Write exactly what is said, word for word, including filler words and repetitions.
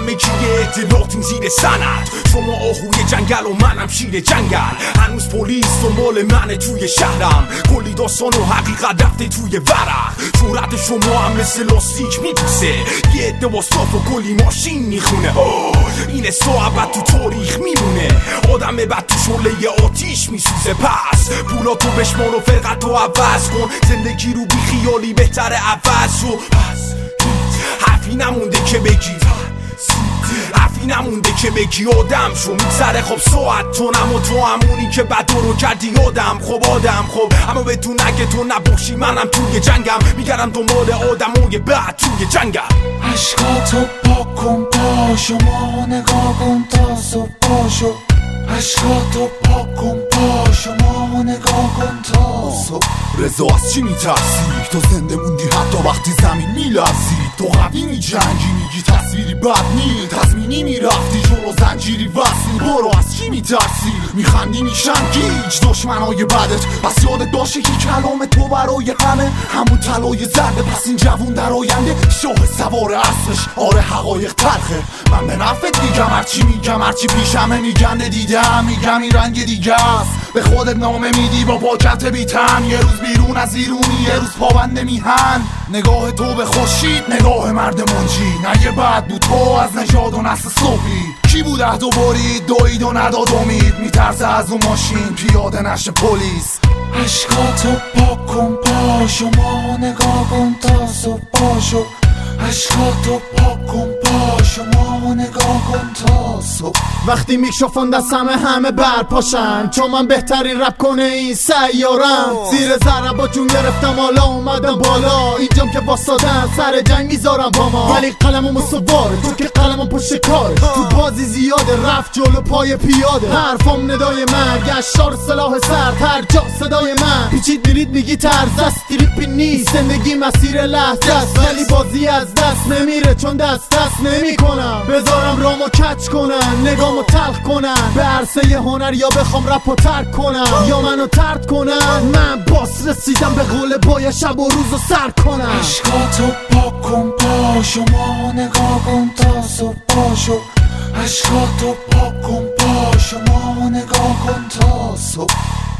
همه گیه اطلاعاتین زیر سند. شما آهوی جنگل و منم شیر جنگل. هنوز پلیس دنبال منه توی شهرم. کلی داستان و حقیقت رفته توی ورق. صورت شما هم مثل لاستیک میبوسه. یه عده با صاف و کلی ماشین میخونه. این صحبت تو تاریخ میمونه. آدم بد تو شعله آتیش میسوزه. پس پولا تو بشمار و فرقت رو عوض کن. زندگی رو بی خیالی بهتره عوض شو. پس حرفی نمونده که بگی حرفی نمونده که بگی آدم شو. میگذره خب ساعت تونم و تو همونی که بد رو کردی آدم. خب آدم خب اما بدون اگه تو نباشی منم توی جنگم. میگردم دنبال آدمای بد توی جنگم. عشقاتو پاک کن پاشو ما نگاه کن تا صبح پاشو. عشقاتو پاک کن پاشو ما نگاه کن تا صبح. رضا از چی میترسی؟ تو زنده موندی حتی وقتی زمین میلرزی. تو قوی میجنگی میگی تصویری بد نی. تضمینی میرفتی جلو زنجیری وصلی. برو از چی میترسی؟ میخندی میشن گیج دشمنای بدت. پس یادت باشه که کلام تو برای همه همون طلای زرده. پس این جوون در آینده شاه سوار اصلش. آره حقایق تلخه من به نفت میگم. هرچی میگم هرچی پیشمه میگن دیدم. میگم این رنگ دیگه است. به خودت نامه میدی با پاکت بیتن. یه روز بیرون از ایرونی یه روز پابنده میهن. نگاه تو به خورشید نگاه مرد منجی. نه یه بد بود تو از نژاد و نسل صبحی. کی بود عهد و برید دوید و نداد امید. میترسه از اون ماشین پیاده نشه پلیس. عشقاتو پاک کن پاشو ما نگاه کن تا صبح پاشو. عشقاتو پاک کن پاشو ما نگاه کن تا صبح. وقتی میکروفون دستمه همه برپاشن. چون من بهترین رپ کنه این سیارم. زیر ذره با جون گرفتم حالا اومدم بالا. اینجام که واسادن سر جنگ میذارم با ما. ولی قلمم سواره تو که قلمم پشت کاره. تو بازی زیاده رفت جلو پای پیاده. حرفام ندای مرگ اشار سلاح سرد. هر جا صدای من پیچید میرید میگی طرز است. تریپی نیست زندگی مسیر لحظه است. ولی بازی از دست نمیره چون دست دست نمی کنم. بذارم رامو کچ کنن نگامو تلخ کنن. به عرصه هنر یا بخوام رپو ترک کنم یا منو ترد کنن. من باس رسیدم به قول باید شب و روزو سر کنم. عشقاتو پاک کن پاشو ما نگاه کن تا صبح پاشو. عشقاتو پاک کن پاشو ما نگاه کن تا صبح.